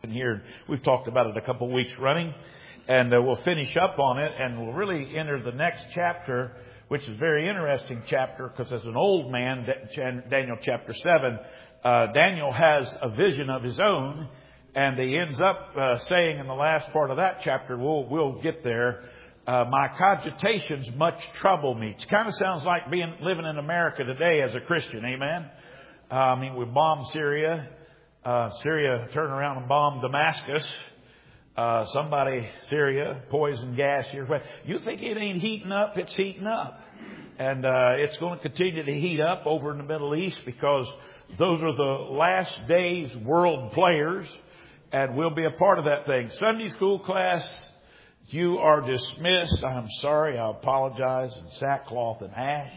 here. We've talked about it a couple of weeks running, and we'll finish up on it, and we'll really enter the next chapter, which is a very interesting chapter because as an old man, Daniel chapter 7, Daniel has a vision of his own, and he ends up saying in the last part of that chapter, we'll get there, my cogitations much trouble me. It kind of sounds like living in America today as a Christian, amen? We bombed Syria. Syria turned around and bombed Damascus. Syria, poison gas here. You think it ain't heating up? It's heating up. And it's going to continue to heat up over in the Middle East because those are the last days world players. And we'll be a part of that thing. Sunday school class, you are dismissed. I'm sorry. I apologize. In sackcloth and ash.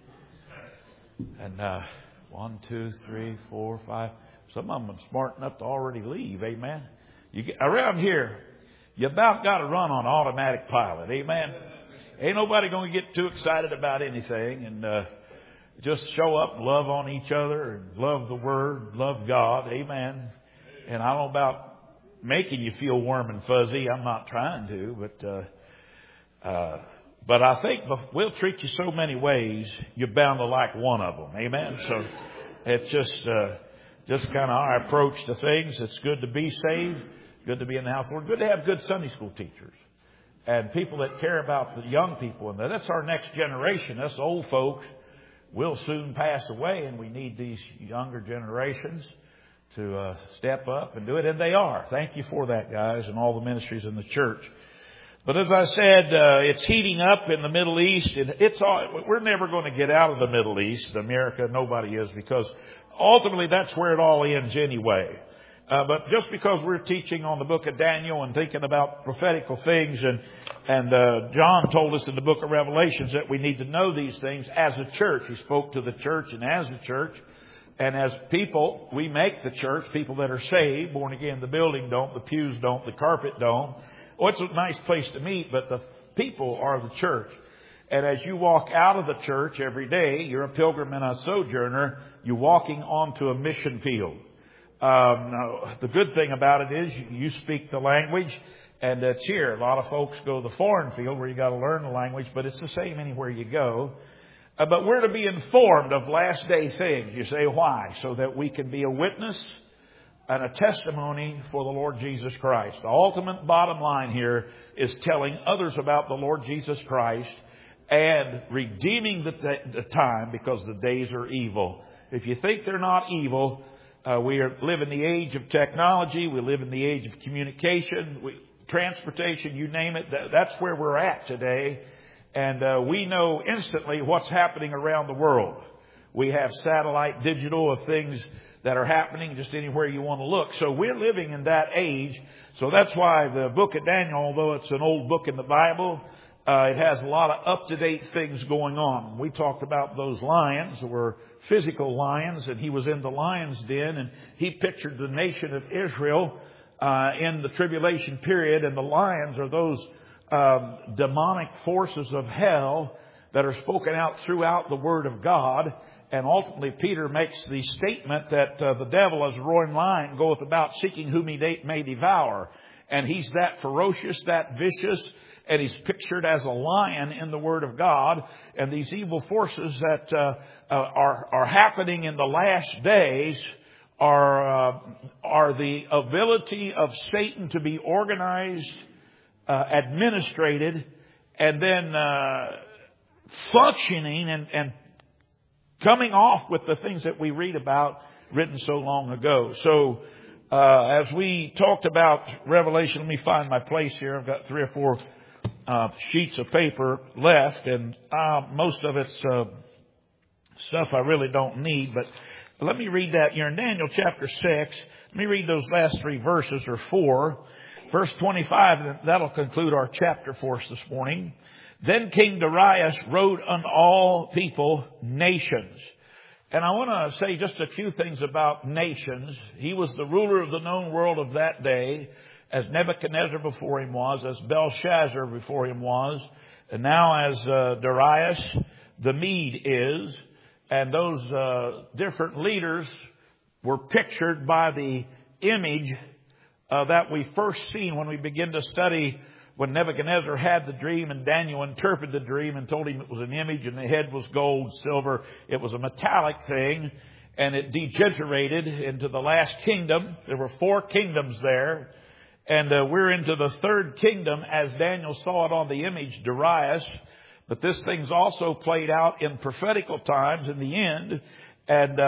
And 1, 2, 3, 4, 5. Some of them are smart enough to already leave. Amen. Around here, you about got to run on automatic pilot. Amen. Ain't nobody going to get too excited about anything, and just show up and love on each other and love the Word, love God. Amen. And I don't know about making you feel warm and fuzzy. I'm not trying to, but I think we'll treat you so many ways, you're bound to like one of them. Amen. So it's just kind of our approach to things. It's good to be saved, good to be in the house of the Lord, good to have good Sunday school teachers and people that care about the young people. And that's our next generation. Us old folks will soon pass away, and we need these younger generations to step up and do it. And they are. Thank you for that, guys, and all the ministries in the church. But as I said, it's heating up in the Middle East. And we're never going to get out of the Middle East. America, nobody is, because ultimately that's where it all ends anyway. But just because we're teaching on the book of Daniel and thinking about prophetical things, and John told us in the book of Revelations that we need to know these things as a church. He spoke to the church and as a church. And as people, we make the church, people that are saved, born again. The building don't, the pews don't, the carpet don't. Oh, it's a nice place to meet, but the people are the church. And as you walk out of the church every day, you're a pilgrim and a sojourner. You're walking onto a mission field. The good thing about it is you speak the language, and it's here. A lot of folks go to the foreign field where you got to learn the language, but it's the same anywhere you go. But we're to be informed of last day things. You say, why? So that we can be a witness and a testimony for the Lord Jesus Christ. The ultimate bottom line here is telling others about the Lord Jesus Christ and redeeming the time, because the days are evil. If you think they're not evil, we live in the age of technology. We live in the age of communication, transportation, you name it. That's where we're at today. And we know instantly what's happening around the world. We have satellite digital of things that are happening just anywhere you want to look. So we're living in that age. So that's why the book of Daniel, although it's an old book in the Bible, it has a lot of up-to-date things going on. We talked about those lions were physical lions, and he was in the lion's den, and he pictured the nation of Israel in the tribulation period, and the lions are those demonic forces of hell that are spoken out throughout the Word of God. And ultimately Peter makes the statement that the devil, as a roaring lion, goeth about seeking whom he may devour. And he's that ferocious, that vicious, and he's pictured as a lion in the Word of God. And these evil forces that are happening in the last days are the ability of Satan to be organized, administrated, and then functioning and coming off with the things that we read about written so long ago. So as we talked about Revelation, let me find my place here. I've got 3 or 4 sheets of paper left, and most of it's stuff I really don't need. But let me read that. You're in Daniel chapter 6. Let me read those last 3 verses, or 4. Verse 25, that'll conclude our chapter for us this morning. Then King Darius wrote unto all people, nations. And I want to say just a few things about nations. He was the ruler of the known world of that day, as Nebuchadnezzar before him was, as Belshazzar before him was, and now as Darius the Mede is. And those different leaders were pictured by the image that we first seen when we begin to study when Nebuchadnezzar had the dream and Daniel interpreted the dream and told him it was an image and the head was gold, silver. It was a metallic thing, and it degenerated into the last kingdom. There were 4 kingdoms there, and we're into the 3rd kingdom as Daniel saw it on the image, Darius. But this thing's also played out in prophetical times in the end, and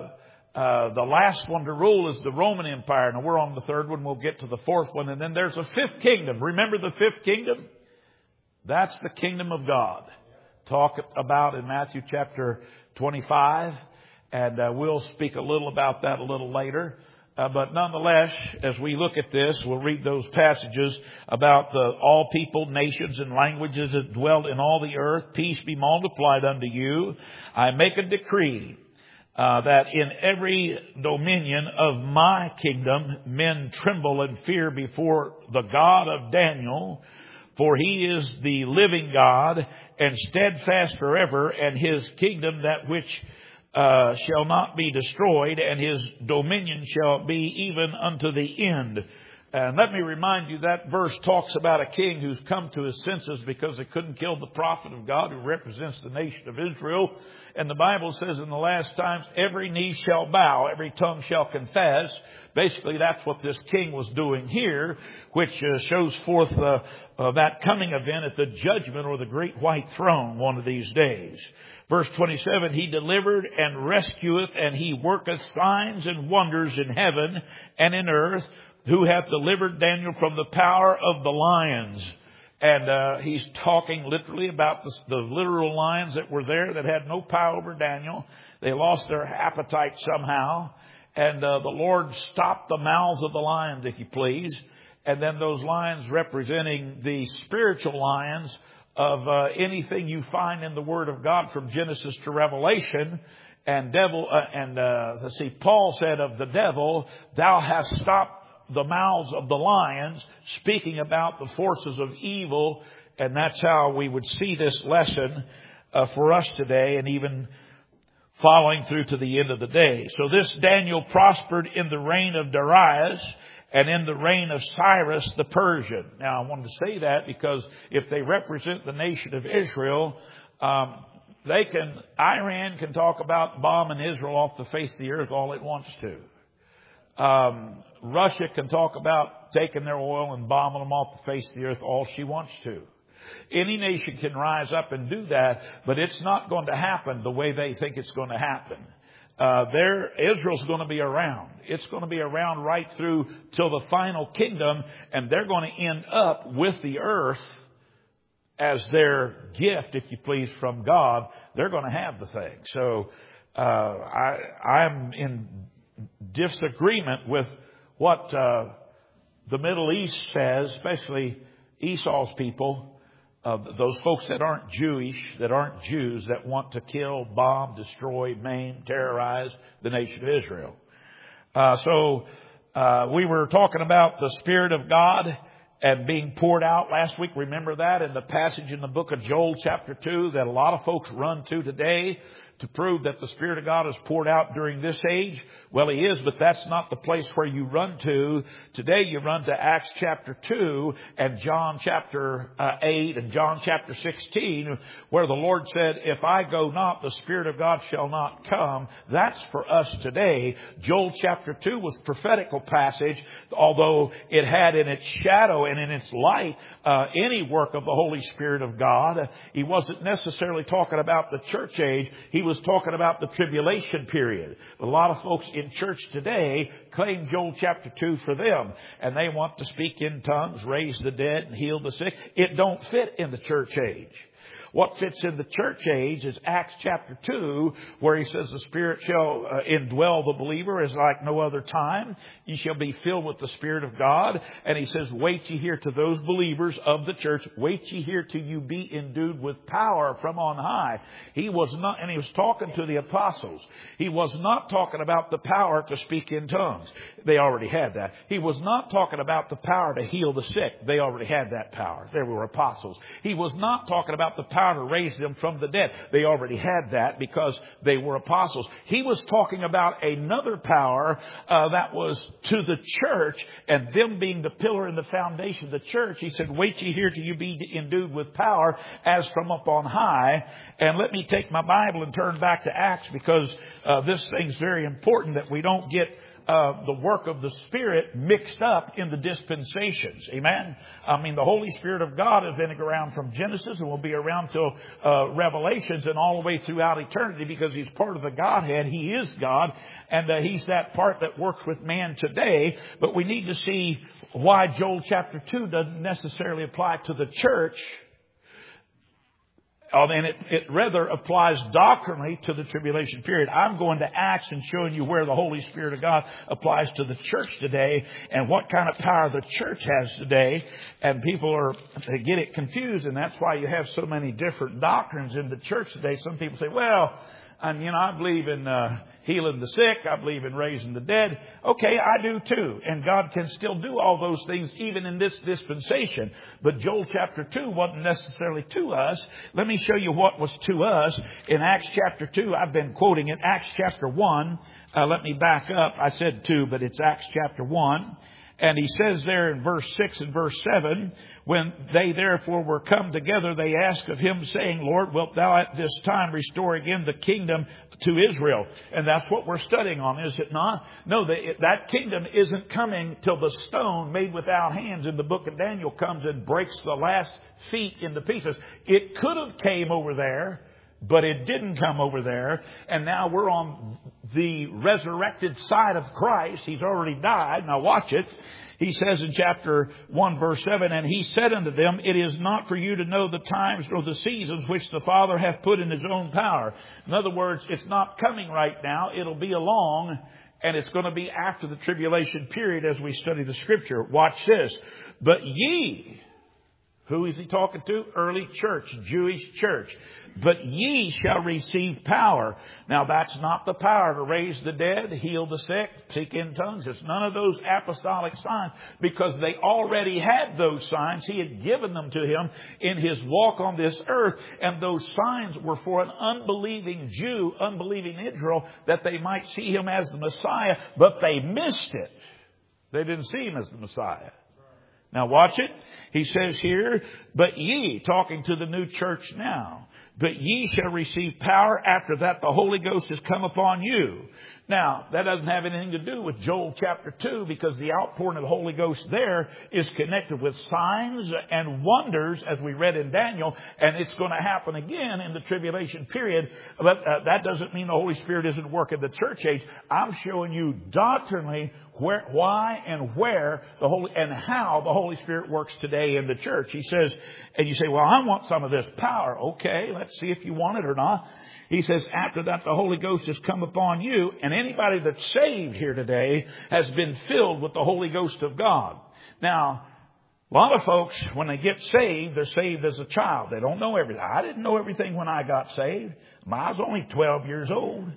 the last one to rule is the Roman Empire. Now we're on the 3rd one. We'll get to the 4th one. And then there's a 5th kingdom. Remember the 5th kingdom? That's the kingdom of God. Talk about in Matthew chapter 25. And we'll speak a little about that a little later. But nonetheless, as we look at this, we'll read those passages about all people, nations, and languages that dwell in all the earth. Peace be multiplied unto you. I make a decree that in every dominion of my kingdom men tremble and fear before the God of Daniel, for he is the living God and steadfast forever, and his kingdom that which shall not be destroyed, and his dominion shall be even unto the end. And let me remind you, that verse talks about a king who's come to his senses because they couldn't kill the prophet of God who represents the nation of Israel. And the Bible says in the last times, every knee shall bow, every tongue shall confess. Basically, that's what this king was doing here, which shows forth that coming event at the judgment or the great white throne one of these days. Verse 27, he delivered and rescueth, and he worketh signs and wonders in heaven and in earth, who hath delivered Daniel from the power of the lions. And he's talking literally about the literal lions that were there that had no power over Daniel. They lost their appetite somehow. And the Lord stopped the mouths of the lions, if you please. And then those lions representing the spiritual lions of anything you find in the Word of God from Genesis to Revelation. And Paul said of the devil, thou hast stopped the mouths of the lions, speaking about the forces of evil. And that's how we would see this lesson for us today, and even following through to the end of the day. So this Daniel prospered in the reign of Darius and in the reign of Cyrus the Persian. Now I wanted to say that because if they represent the nation of Israel, Iran can talk about bombing Israel off the face of the earth all it wants to. Russia can talk about taking their oil and bombing them off the face of the earth all she wants to. Any nation can rise up and do that, but it's not going to happen the way they think it's going to happen. Israel's going to be around. It's going to be around right through till the final kingdom, and they're going to end up with the earth as their gift, if you please, from God. They're going to have the thing. So I'm in disagreement with what the Middle East says, especially Esau's people, those folks that aren't Jewish, that aren't Jews, that want to kill, bomb, destroy, maim, terrorize the nation of Israel. So we were talking about the Spirit of God and being poured out last week. Remember that in the passage in the book of Joel chapter 2 that a lot of folks run to today to prove that the Spirit of God is poured out during this age. Well, He is, but that's not the place where you run to. Today you run to Acts chapter 2 and John chapter 8 and John chapter 16, where the Lord said, if I go not, the Spirit of God shall not come. That's for us today. Joel chapter 2 was a prophetical passage, although it had in its shadow and in its light any work of the Holy Spirit of God. He wasn't necessarily talking about the church age. He was talking about the tribulation period. A lot of folks in church today claim Joel chapter 2 for them, and they want to speak in tongues, raise the dead, and heal the sick. It don't fit in the church age. What fits in the church age is Acts chapter 2, where He says the Spirit shall indwell the believer as like no other time. You shall be filled with the Spirit of God. And He says, wait ye here to those believers of the church. Wait ye here till you be endued with power from on high. He was not, and He was talking to the apostles. He was not talking about the power to speak in tongues. They already had that. He was not talking about the power to heal the sick. They already had that power. They were apostles. He was not talking about about the power to raise them from the dead. They already had that because they were apostles. He was talking about another power that was to the church, and them being the pillar and the foundation of the church. He said, wait ye here till you be endued with power as from up on high. And let me take my Bible and turn back to Acts, because this thing's very important that we don't get the work of the Spirit mixed up in the dispensations. Amen? I mean, the Holy Spirit of God has been around from Genesis and will be around till Revelations and all the way throughout eternity, because He's part of the Godhead. He is God, and He's that part that works with man today. But we need to see why Joel chapter 2 doesn't necessarily apply to the church. And it rather applies doctrinally to the tribulation period. I'm going to Acts and showing you where the Holy Spirit of God applies to the church today and what kind of power the church has today. And people they get it confused, and that's why you have so many different doctrines in the church today. Some people say, well, I believe in healing the sick. I believe in raising the dead. Okay, I do too. And God can still do all those things even in this dispensation. But Joel chapter 2 wasn't necessarily to us. Let me show you what was to us in Acts chapter 2. I've been quoting it. Acts chapter 1. Let me back up. I said 2, but it's Acts chapter 1. And he says there in verse 6 and verse 7, when they therefore were come together, they asked of him, saying, Lord, wilt thou at this time restore again the kingdom to Israel? And that's what we're studying on, is it not? No, that kingdom isn't coming till the stone made without hands in the book of Daniel comes and breaks the last feet into pieces. It could have came over there, but it didn't come over there. And now we're on the resurrected side of Christ. He's already died. Now watch it. He says in chapter 1 verse 7, and he said unto them, it is not for you to know the times nor the seasons which the Father hath put in His own power. In other words, it's not coming right now. It'll be along, and it's going to be after the tribulation period as we study the Scripture. Watch this. But ye... Who is he talking to? Early church, Jewish church. But ye shall receive power. Now that's not the power to raise the dead, heal the sick, speak in tongues. It's none of those apostolic signs, because they already had those signs. He had given them to him in His walk on this earth. And those signs were for an unbelieving Jew, unbelieving Israel, that they might see Him as the Messiah. But they missed it. They didn't see Him as the Messiah. Now watch it. He says here, but ye, talking to the new church now, but ye shall receive power. After that the Holy Ghost has come upon you. Now, that doesn't have anything to do with Joel chapter 2, because the outpouring of the Holy Ghost there is connected with signs and wonders, as we read in Daniel, and it's going to happen again in the tribulation period. But that doesn't mean the Holy Spirit isn't working the church age. I'm showing you doctrinally why and where and how the Holy Spirit works today in the church. He says, and you say, well, I want some of this power. Okay, let's see if you want it or not. He says, after that the Holy Ghost has come upon you, and anybody that's saved here today has been filled with the Holy Ghost of God. Now, a lot of folks, when they get saved, they're saved as a child. They don't know everything. I didn't know everything when I got saved. I was only 12 years old.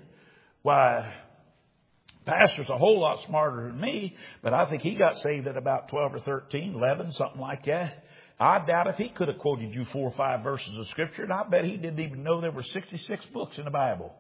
Why, Pastor's a whole lot smarter than me, but I think he got saved at about 12 or 13, 11, something like that. I doubt if he could have quoted you 4 or 5 verses of Scripture, and I bet he didn't even know there were 66 books in the Bible.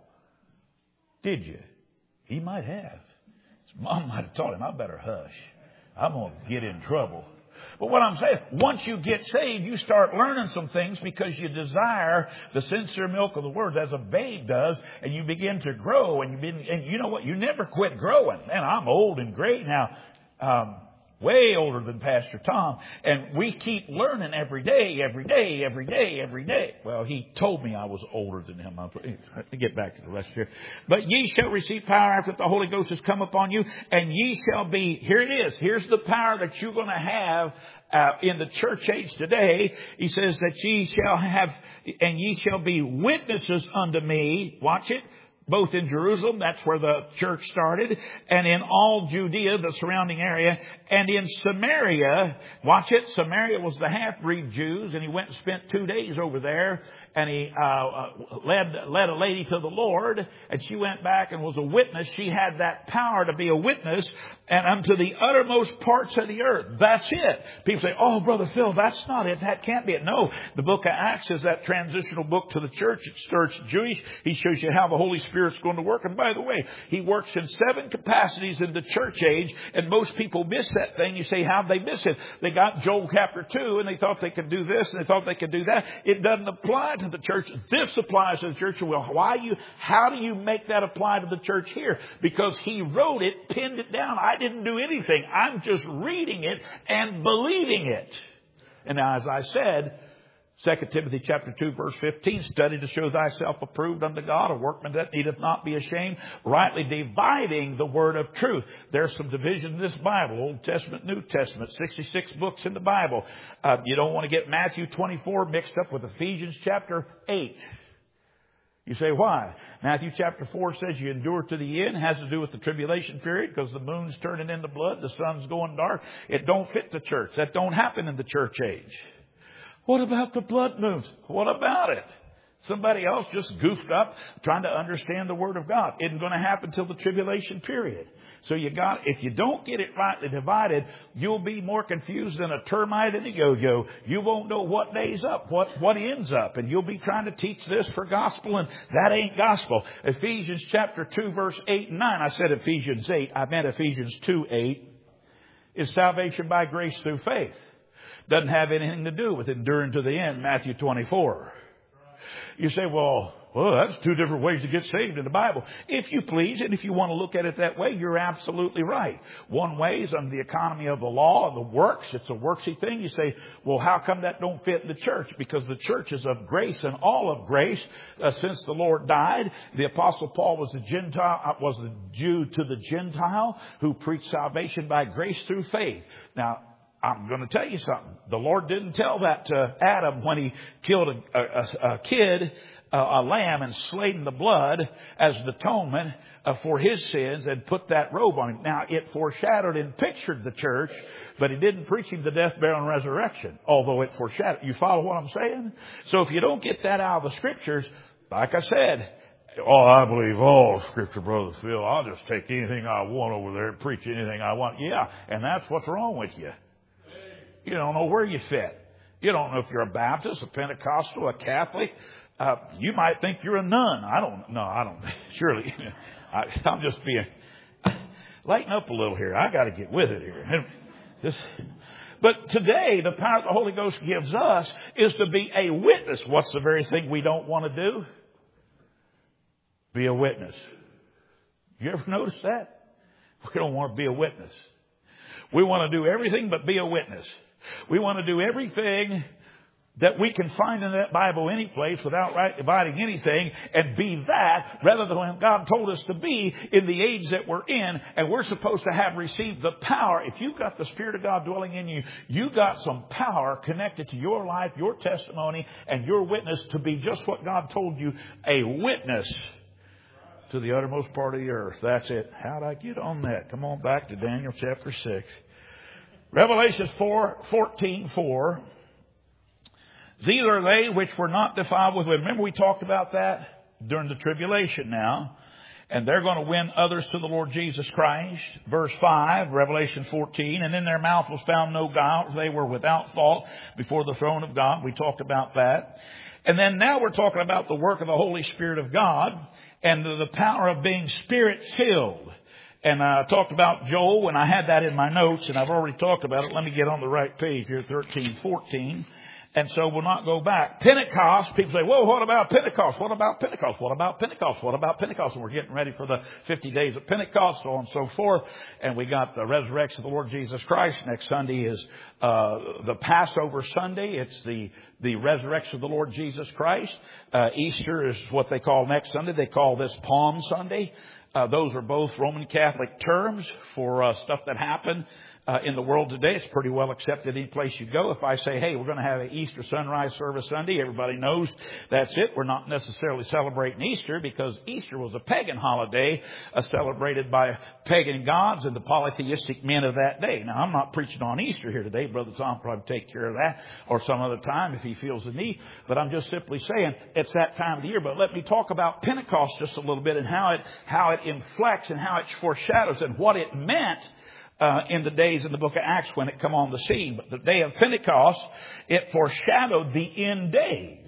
Did you? He might have. His mom might have taught him, I better hush. I'm going to get in trouble. But what I'm saying, once you get saved, you start learning some things because you desire the sincere milk of the Word as a babe does, and you begin to grow, and you know what? You never quit growing. Man, I'm old and great now. Way older than Pastor Tom. And we keep learning every day. Well, he told me I was older than him. Let me get back to the rest here. But ye shall receive power after the Holy Ghost has come upon you, and ye shall be, here it is. Here's the power that you're going to have in the church age today. He says that ye shall have, and ye shall be witnesses unto me. Watch it. Both in Jerusalem, that's where the church started, and in all Judea, the surrounding area, And in Samaria, watch it, Samaria was the half-breed Jews, and he went and spent 2 days over there, and he led a lady to the Lord, and she went back and was a witness. She had that power to be a witness, and unto the uttermost parts of the earth. That's it. People say, oh, Brother Phil, that's not it. That can't be it. No, the book of Acts is that transitional book to the church. It starts Jewish. He shows you how the Holy Spirit's going to work. And by the way, he works in 7 capacities in the church age, and most people miss that thing. You say, how'd they miss it? They got Joel chapter 2, and they thought they could do this, and they thought they could do that. It doesn't apply to the church. This applies to the church. Well, how do you make that apply to the church here? Because he wrote it, pinned it down. I didn't do anything. I'm just reading it and believing it. And now, as I said, 2 Timothy chapter 2, verse 15, study to show thyself approved unto God, a workman that needeth not be ashamed, rightly dividing the word of truth. There's some division in this Bible, Old Testament, New Testament, 66 books in the Bible. You don't want to get Matthew 24 mixed up with Ephesians chapter 8. You say, why? Matthew chapter 4 says you endure to the end. It has to do with the tribulation period because the moon's turning into blood, the sun's going dark. It don't fit the church. That don't happen in the church age. What about the blood moons? What about it? Somebody else just goofed up trying to understand the Word of God. It isn't going to happen till the tribulation period. So if you don't get it rightly divided, you'll be more confused than a termite in a yo-yo. You won't know what day's up, what ends up. And you'll be trying to teach this for gospel, and that ain't gospel. Ephesians chapter 2, verse 8 and 9. I said Ephesians 8. I meant Ephesians 2, 8. Is salvation by grace through faith. Doesn't have anything to do with enduring to the end, Matthew 24. You say, well, that's 2 different ways to get saved in the Bible. If you please, and if you want to look at it that way, you're absolutely right. One way is under the economy of the law and the works. It's a worksy thing. You say, well, how come that don't fit in the church? Because the church is of grace and all of grace. Since the Lord died, the Apostle Paul was the Jew to the Gentile who preached salvation by grace through faith. Now, I'm going to tell you something. The Lord didn't tell that to Adam when he killed a lamb and slain the blood as an atonement for his sins and put that robe on him. Now, it foreshadowed and pictured the church, but it didn't preach him the death, burial, and resurrection, although it foreshadowed. You follow what I'm saying? So if you don't get that out of the Scriptures, like I said, I believe all Scripture, Brother Phil. I'll just take anything I want over there and preach anything I want. Yeah, and that's what's wrong with you. You don't know where you fit. You don't know if you're a Baptist, a Pentecostal, a Catholic. You might think you're a nun. I don't. Surely. I'm just being... Lighten up a little here. I got to get with it here. But today, the power that the Holy Ghost gives us is to be a witness. What's the very thing we don't want to do? Be a witness. You ever notice that? We don't want to be a witness. We want to do everything but be a witness. We want to do everything that we can find in that Bible any place without right dividing anything and be that rather than when God told us to be in the age that we're in. And we're supposed to have received the power. If you've got the Spirit of God dwelling in you, you got some power connected to your life, your testimony, and your witness to be just what God told you, a witness to the uttermost part of the earth. That's it. How'd I get on that? Come on back to Daniel chapter 6. Revelation 4:14. These are they which were not defiled with women. Remember we talked about that during the tribulation now. And they're going to win others to the Lord Jesus Christ. Verse 5, Revelation 14. And in their mouth was found no guile. They were without fault before the throne of God. We talked about that. And then now we're talking about the work of the Holy Spirit of God and the power of being Spirit-filled. And I talked about Joel, and I had that in my notes, and I've already talked about it. Let me get on the right page here, 13:14. And so we'll not go back. Pentecost, people say, whoa, what about Pentecost? What about Pentecost? What about Pentecost? What about Pentecost? And we're getting ready for the 50 days of Pentecost, so on and so forth. And we got the resurrection of the Lord Jesus Christ. Next Sunday is the Passover Sunday. It's the resurrection of the Lord Jesus Christ. Easter is what they call next Sunday. They call this Palm Sunday. Those are both Roman Catholic terms for stuff that happened in the world today. It's pretty well accepted any place you go. If I say, hey, we're going to have an Easter sunrise service Sunday, everybody knows that's it. We're not necessarily celebrating Easter because Easter was a pagan holiday celebrated by pagan gods and the polytheistic men of that day. Now, I'm not preaching on Easter here today. Brother Tom will probably take care of that or some other time if he feels the need. But I'm just simply saying it's that time of the year. But let me talk about Pentecost just a little bit and how it inflects and how it foreshadows and what it meant in the days in the book of Acts when it come on the scene. But the day of Pentecost, it foreshadowed the end days.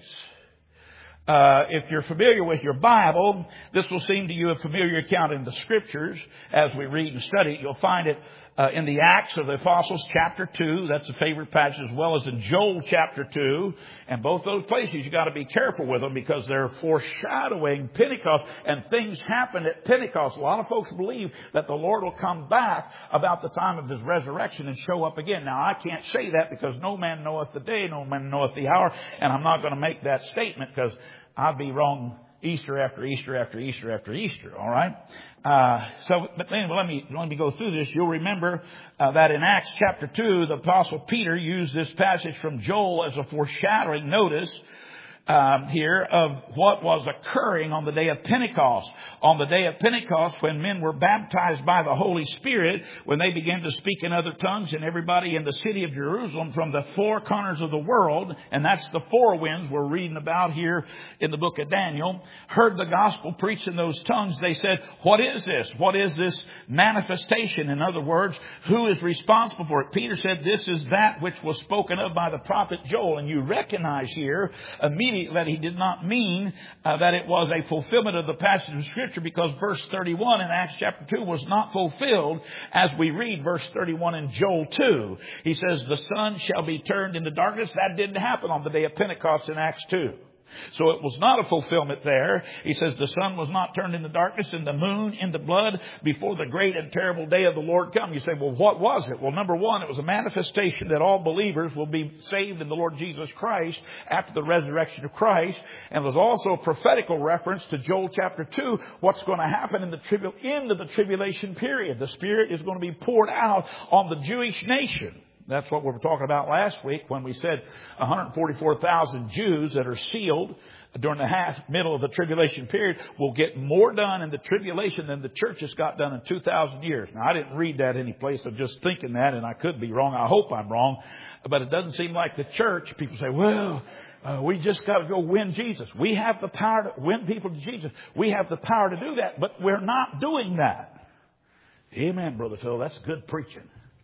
If you're familiar with your Bible, this will seem to you a familiar account in the Scriptures. As we read and study it, you'll find it in the Acts of the Apostles, chapter 2. That's a favorite passage, as well as in Joel, chapter 2. And both those places, you've got to be careful with them because they're foreshadowing Pentecost. And things happen at Pentecost. A lot of folks believe that the Lord will come back about the time of His resurrection and show up again. Now, I can't say that because no man knoweth the day, no man knoweth the hour. And I'm not going to make that statement because I'd be wrong Easter after Easter after Easter after Easter. All right. But anyway, let me go through this. You'll remember that in Acts chapter 2, the Apostle Peter used this passage from Joel as a foreshadowing notice here of what was occurring on the day of Pentecost. On the day of Pentecost, when men were baptized by the Holy Spirit, when they began to speak in other tongues, and everybody in the city of Jerusalem from the four corners of the world, and that's the four winds we're reading about here in the book of Daniel, heard the gospel preached in those tongues, they said, what is this? What is this manifestation? In other words, who is responsible for it? Peter said, this is that which was spoken of by the prophet Joel. And you recognize here immediately that he did not mean that it was a fulfillment of the passage of Scripture, because verse 31 in Acts chapter 2 was not fulfilled as we read verse 31 in Joel 2. He says, the sun shall be turned into darkness. That didn't happen on the day of Pentecost in Acts 2. So it was not a fulfillment there. He says the sun was not turned into darkness and the moon into blood before the great and terrible day of the Lord come. You say, well, what was it? Well, number one, it was a manifestation that all believers will be saved in the Lord Jesus Christ after the resurrection of Christ. And there's also a prophetical reference to Joel chapter 2, what's going to happen in the end of the tribulation period. The Spirit is going to be poured out on the Jewish nation. That's what we were talking about last week when we said 144,000 Jews that are sealed during the middle of the tribulation period will get more done in the tribulation than the church has got done in 2,000 years. Now, I didn't read that any place. I'm just thinking that, and I could be wrong. I hope I'm wrong. But it doesn't seem like the church. People say, well, we just got to go win Jesus. We have the power to win people to Jesus. We have the power to do that, but we're not doing that. Amen, Brother Phil. That's good preaching.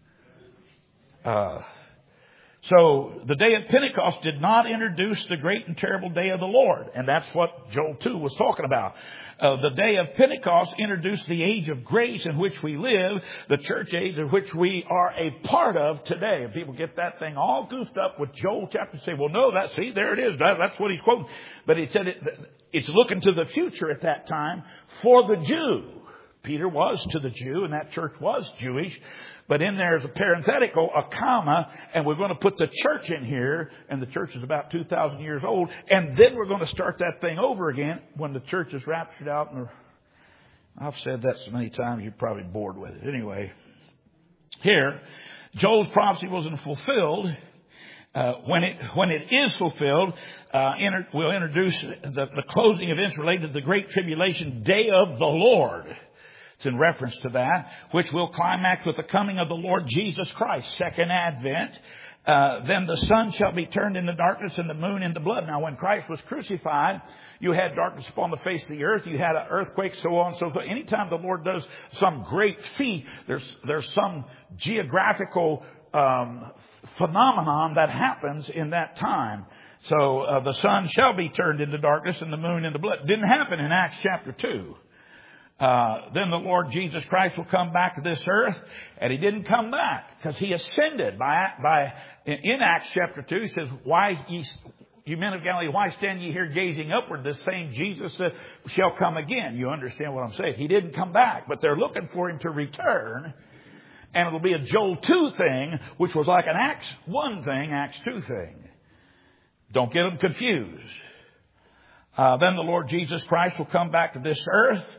So the day of Pentecost did not introduce the great and terrible day of the Lord. And that's what Joel 2 was talking about. The day of Pentecost introduced the age of grace in which we live, the church age in which we are a part of today. And people get that thing all goofed up with Joel chapter, say, well, no, there it is. That's what he's quoting. But he said it's looking to the future at that time for the Jew. Peter was to the Jew, and that church was Jewish. But in there is a parenthetical, a comma, and we're going to put the church in here, and the church is about 2,000 years old. And then we're going to start that thing over again when the church is raptured out. And I've said that so many times, you're probably bored with it. Anyway, here, Joel's prophecy wasn't fulfilled. When it is fulfilled, we'll introduce the closing events related to the Great Tribulation, Day of the Lord. It's in reference to that, which will climax with the coming of the Lord Jesus Christ, second advent. Then the sun shall be turned into darkness and the moon into blood. Now, when Christ was crucified, you had darkness upon the face of the earth. You had an earthquake, so on and so forth. Anytime the Lord does some great feat, there's some geographical phenomenon that happens in that time. So the sun shall be turned into darkness and the moon into blood. It didn't happen in Acts chapter 2. Then the Lord Jesus Christ will come back to this earth, and He didn't come back because He ascended in Acts chapter 2. He says, why you men of Galilee, why stand ye here gazing upward? This same Jesus shall come again. You understand what I'm saying? He didn't come back, but they're looking for Him to return. And it'll be a Joel 2 thing, which was like an Acts 1 thing, Acts 2 thing. Don't get them confused. Then the Lord Jesus Christ will come back to this earth,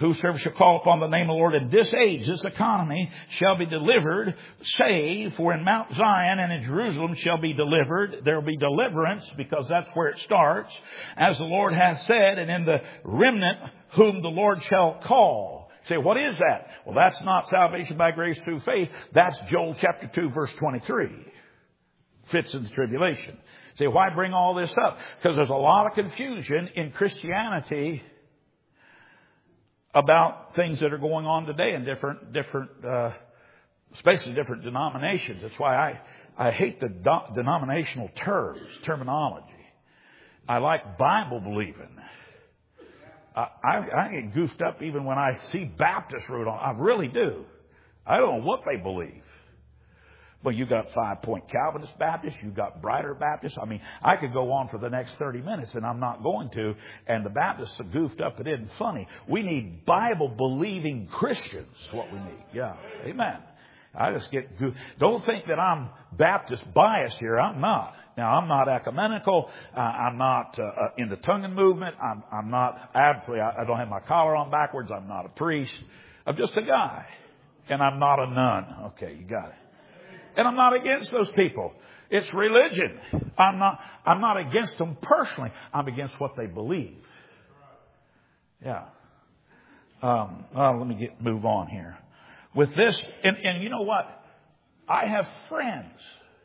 whosoever shall call upon the name of the Lord in this age, this economy, shall be delivered. Say, for in Mount Zion and in Jerusalem shall be delivered. There will be deliverance, because that's where it starts. As the Lord hath said, and in the remnant whom the Lord shall call. Say, what is that? Well, that's not salvation by grace through faith. That's Joel chapter 2, verse 23. Fits in the tribulation. Say, why bring all this up? Because there's a lot of confusion in Christianity about things that are going on today in especially different denominations. That's why I hate the denominational terminology. I like Bible believing. I get goofed up even when I see Baptist wrote on. I really do. I don't know what they believe. Well, you got 5-point Calvinist Baptists. You got Brighter Baptists. I mean, I could go on for the next 30 minutes, and I'm not going to. And the Baptists are goofed up. It isn't funny. We need Bible-believing Christians. Is what we need. Yeah. Amen. I just get goofed. Don't think that I'm Baptist biased here. I'm not. Now, I'm not ecumenical. I'm not in the tonguing movement. I'm not, absolutely, I don't have my collar on backwards. I'm not a priest. I'm just a guy. And I'm not a nun. Okay, you got it. And I'm not against those people. It's religion. I'm not against them personally. I'm against what they believe. Yeah. Let me move on here. With this, and you know what? I have friends.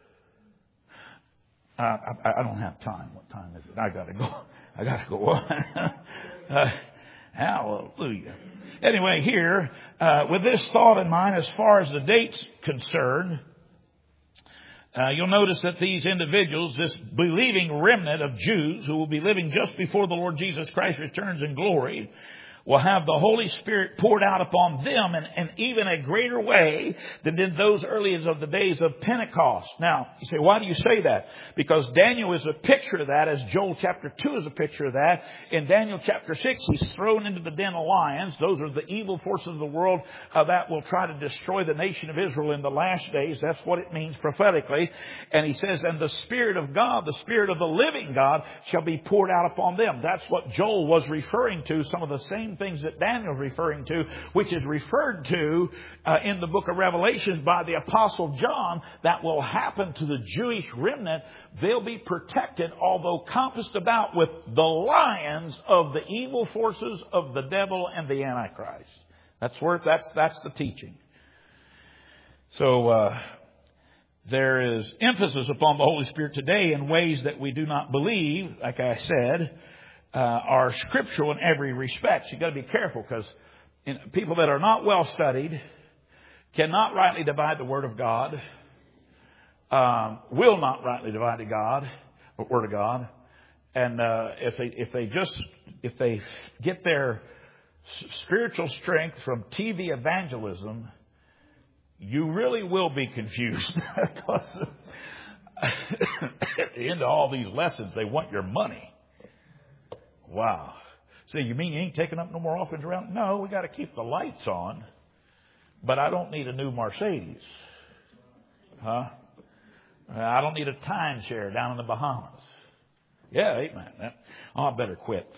I don't have time. What time is it? I gotta go on. Hallelujah. Anyway, here, with this thought in mind, as far as the date's concerned, you'll notice that these individuals, this believing remnant of Jews who will be living just before the Lord Jesus Christ returns in glory, will have the Holy Spirit poured out upon them in even a greater way than in those earliest of the days of Pentecost. Now, you say, why do you say that? Because Daniel is a picture of that, as Joel chapter 2 is a picture of that. In Daniel chapter 6, he's thrown into the den of lions. Those are the evil forces of the world that will try to destroy the nation of Israel in the last days. That's what it means prophetically. And he says, and the Spirit of God, the Spirit of the living God, shall be poured out upon them. That's what Joel was referring to, some of the same things that Daniel's referring to, which is referred to in the book of Revelation by the Apostle John, that will happen to the Jewish remnant. They'll be protected, although compassed about with the lions of the evil forces of the devil and the Antichrist. That's the teaching. So there is emphasis upon the Holy Spirit today in ways that we do not believe, like I said, are scriptural in every respect. You've got to be careful, because people that are not well studied cannot rightly divide the Word of God, will not rightly divide the Word of God, and if they get their spiritual strength from TV evangelism, you really will be confused. Because at the end of all these lessons, they want your money. Wow. So you mean you ain't taking up no more offerings around? No, we got to keep the lights on. But I don't need a new Mercedes. Huh? I don't need a timeshare down in the Bahamas. Yeah, amen. I better quit.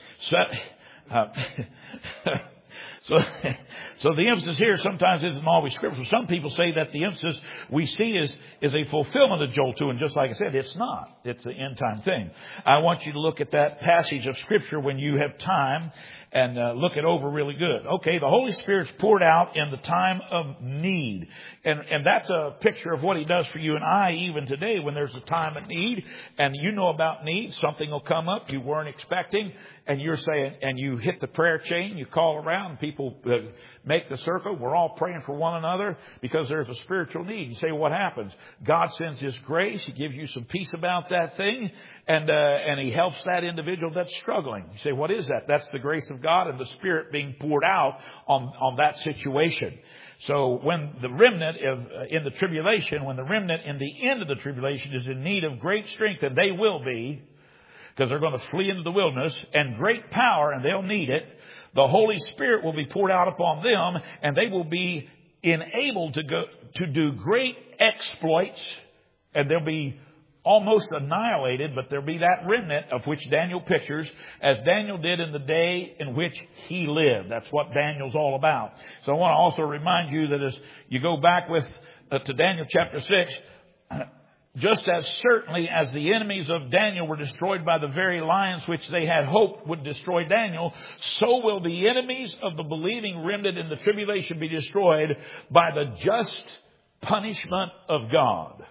So the emphasis here sometimes isn't always scriptural. Some people say that the emphasis we see is a fulfillment of Joel 2. And just like I said, it's not. It's an end time thing. I want you to look at that passage of Scripture when you have time and look it over really good. Okay, the Holy Spirit's poured out in the time of need. And that's a picture of what He does for you and I even today when there's a time of need. And you know about need. Something will come up you weren't expecting. And you're saying, and you hit the prayer chain, you call around, and people make the circle. We're all praying for one another because there's a spiritual need. You say, what happens? God sends His grace. He gives you some peace about that thing, and He helps that individual that's struggling. You say, what is that? That's the grace of God and the Spirit being poured out on that situation. So when the remnant in the tribulation, when the remnant in the end of the tribulation is in need of great strength, and they will be, because they're going to flee into the wilderness, and great power, and they'll need it, the Holy Spirit will be poured out upon them, and they will be enabled to do great exploits, and they'll be almost annihilated, but there'll be that remnant of which Daniel pictures, as Daniel did in the day in which he lived. That's what Daniel's all about. So I want to also remind you that as you go back to Daniel chapter 6, just as certainly as the enemies of Daniel were destroyed by the very lions which they had hoped would destroy Daniel, so will the enemies of the believing remnant in the tribulation be destroyed by the just punishment of God.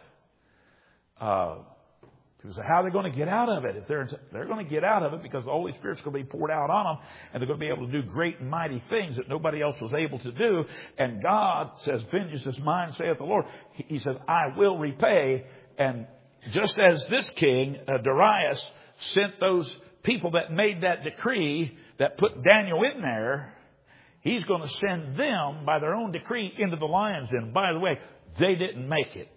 So how are they going to get out of it? If they're going to get out of it because the Holy Spirit's going to be poured out on them, and they're going to be able to do great and mighty things that nobody else was able to do. And God says, "Vengeance is mine, saith the Lord." He said, "I will repay." And just as this king, Darius, sent those people that made that decree that put Daniel in there, he's going to send them by their own decree into the lion's den. By the way, they didn't make it.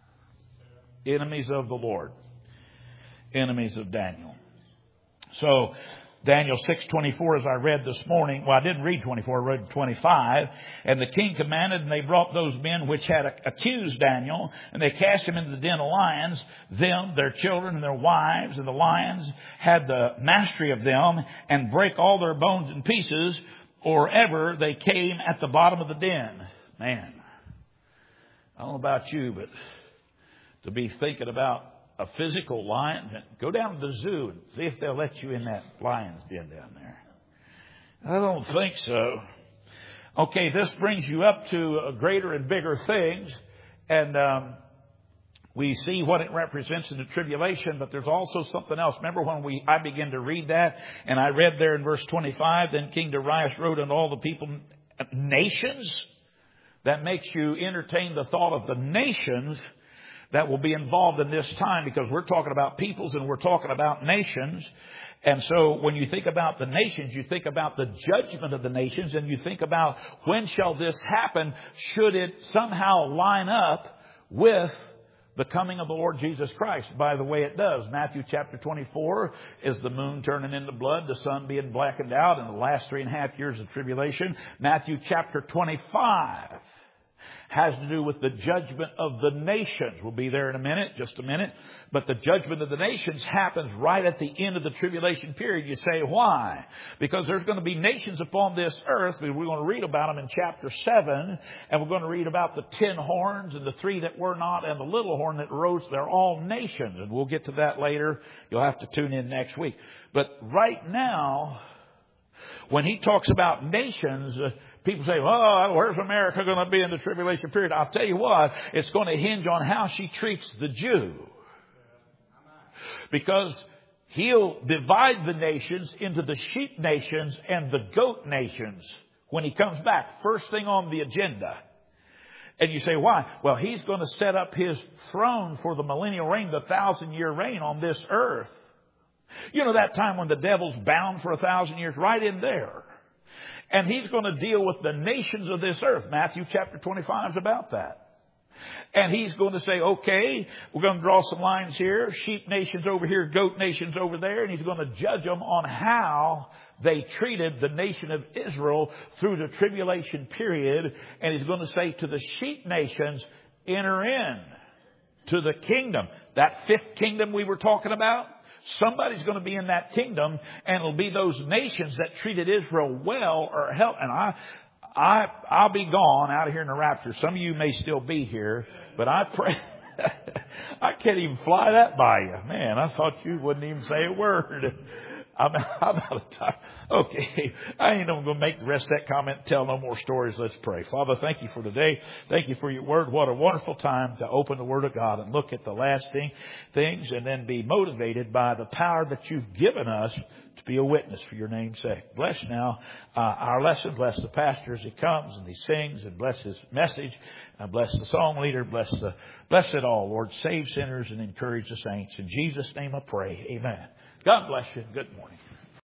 Enemies of the Lord. Enemies of Daniel. So, Daniel 6:24, as I read this morning. Well, I didn't read 24, I read 25. And the king commanded, and they brought those men which had accused Daniel, and they cast him into the den of lions. Them, their children, and their wives, and the lions had the mastery of them, and break all their bones in pieces, or ever they came at the bottom of the den. Man, I don't know about you, but to be thinking about a physical lion, go down to the zoo and see if they'll let you in that lion's den down there. I don't think so. Okay, this brings you up to greater and bigger things, and we see what it represents in the tribulation, but there's also something else. Remember when I began to read that, and I read there in verse 25, then King Darius wrote unto all the people, nations. That makes you entertain the thought of the nations that will be involved in this time, because we're talking about peoples and we're talking about nations. And so when you think about the nations, you think about the judgment of the nations, and you think about when shall this happen, should it somehow line up with the coming of the Lord Jesus Christ. By the way, it does. Matthew chapter 24 is the moon turning into blood, the sun being blackened out in the last 3.5 years of tribulation. Matthew chapter 25 has to do with the judgment of the nations. We'll be there in a minute, just a minute. But the judgment of the nations happens right at the end of the tribulation period. You say, why? Because there's going to be nations upon this earth. We're going to read about them in chapter 7. And we're going to read about the 10 horns and the 3 that were not and the little horn that rose. They're all nations. And we'll get to that later. You'll have to tune in next week. But right now, when he talks about nations, people say, oh, where's America going to be in the tribulation period? I'll tell you what, it's going to hinge on how she treats the Jew. Because he'll divide the nations into the sheep nations and the goat nations when he comes back. First thing on the agenda. And you say, why? Well, he's going to set up his throne for the millennial reign, the 1,000-year reign on this earth. You know that time when the devil's bound for 1,000 years, right in there. And he's going to deal with the nations of this earth. Matthew chapter 25 is about that. And he's going to say, okay, we're going to draw some lines here. Sheep nations over here, goat nations over there. And he's going to judge them on how they treated the nation of Israel through the tribulation period. And he's going to say to the sheep nations, enter in to the kingdom. That 5th kingdom we were talking about. Somebody's going to be in that kingdom, and it'll be those nations that treated Israel well or help. And I'll be gone out of here in the rapture. Some of you may still be here, but I pray. I can't even fly that by you. Man, I thought you wouldn't even say a word. I'm out of time. Okay, I ain't even going to make the rest of that comment and tell no more stories. Let's pray. Father, thank you for today. Thank you for your word. What a wonderful time to open the word of God and look at the lasting things and then be motivated by the power that you've given us to be a witness for your name's sake. Bless now our lesson. Bless the pastor as he comes and he sings, and bless his message. Bless the song leader. Bless it all, Lord. Save sinners and encourage the saints. In Jesus' name I pray. Amen. God bless you. Good morning.